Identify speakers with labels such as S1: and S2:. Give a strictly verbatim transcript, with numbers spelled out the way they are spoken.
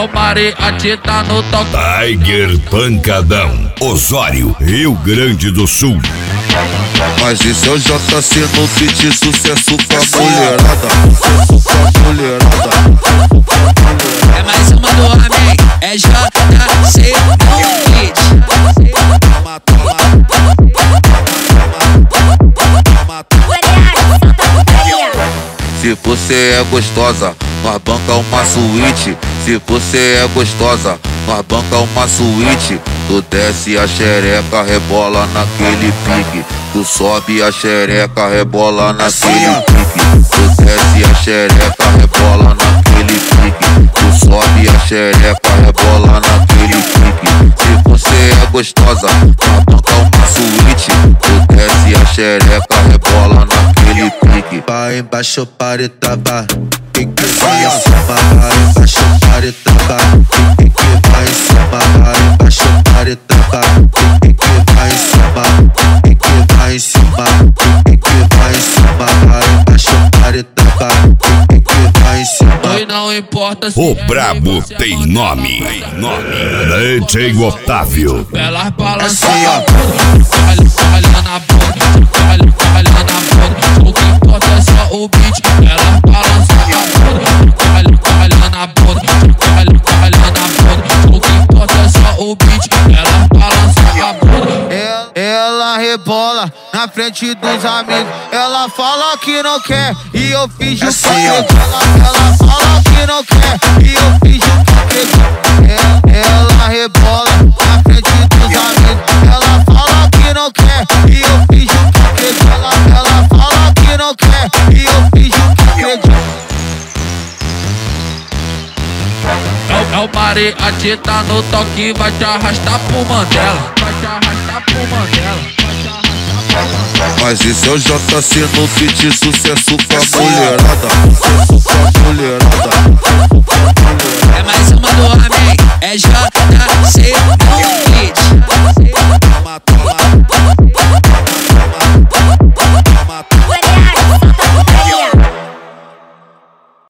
S1: o Mariachi tá no toque.
S2: Tiger Pancadão, Osório, Rio Grande do Sul.
S3: Mas esse é o J C no feat, sucesso com a mulherada. Sucesso com a mulherada.
S4: É mais uma do homem, é J C no feat.
S3: Toma, toma. Se você é gostosa, nós banca uma suíte. Se você é gostosa, nós banca uma suíte. Tu desce a xereca, rebola naquele pique. Tu sobe a xereca, rebola naquele pique. Tu desce a xereca, rebola naquele pique. Tu sobe a xereca, rebola naquele pique. Se você é gostosa, nós banca uma suíte. Tu desce a xereca, rebola naquele pique.
S5: Vai embaixo para tabar, que que vai em cima, vai embaixo para tabar, que que vai em cima, vai embaixo para tabar, que que vai em cima, que que vai em cima, que que vai em cima, vai embaixo para tabar, que que vai em cima.
S1: E não importa se
S2: O brabo tem nome, nome. D J Otávio.
S1: elas balançam a bunda, olha na bunda, olha, olha na bunda. O que importa é só o beat, elas balançam a bunda, olha, olha na bunda, olha, olha na bunda. O que importa é só o beat, elas balançam a bunda.
S6: Ela, ela rebola na frente dos amigos. Ela fala que não quer e eu finjo que acredito. Ela, ela fala que não quer e eu finjo que acredito. Ela, ela rebola na frente dos amigos. Ela fala que não quer e eu finjo que acredito. Ela, ela fala que não quer e eu finjo que acredito.
S1: É o, é o Mariachi tá no toque, vai te arrastar pro Mandela. Vai te arrastar pro Mandela. Vai te arrastar pro Mandela.
S3: Mas esse é o J C no feat, sucesso com a mulherada.